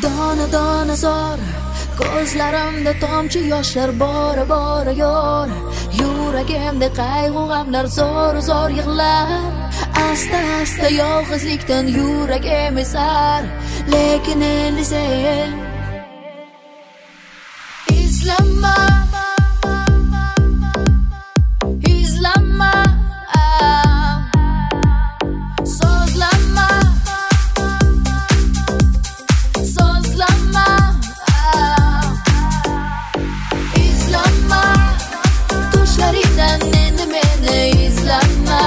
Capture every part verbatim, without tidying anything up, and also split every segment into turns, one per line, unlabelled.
Dona dona zor ko'zlarimda tomchi yoshlar bora bora yor, yuragimda qayg'u g'amlar zor zor yig'lar. Asta asta yolg'izlikdan yuragim esar, lekin endi sen izlanma, izlanma, so'zlanma, so'zlanma, izlanma, tushlaringdan endi meni izlanma,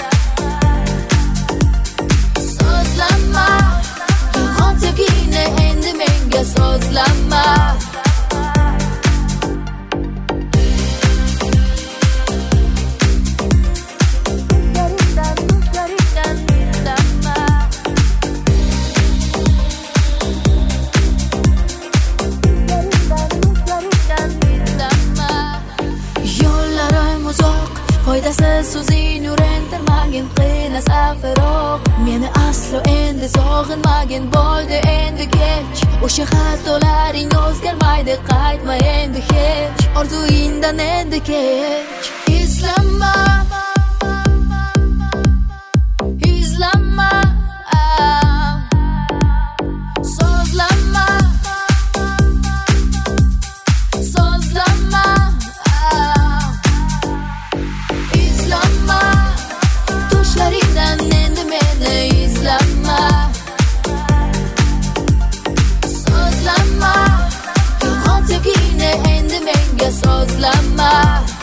so'zlanma, yolg'on sevgini endi menga so'zlanma. Foydasiz so'zing yurentirmagin, qiynasa firoq meni aslo endi sog'inmagin. Bo'ldi endi kech, o'sha xatolaring o'zgarmaydi, qaytma endi hech, orzuingdan endi kech. Izlanma, izlanma, so'zlanma, so'zlanma, tushlaringdan endi meni izlanma, so'zlanma, yolg'on sevgini endi menga so'zlanma.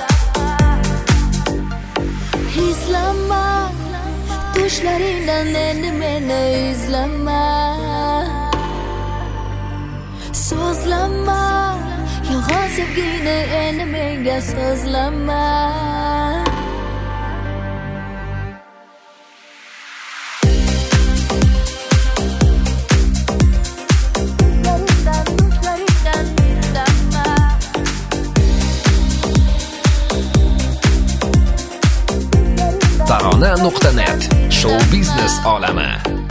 Izlanma, tushlaringdan endi meni izlanma, so'zlanma, yolg'on sevgini endi menga so'zlanma.
tarona nuqta net show biznes olami.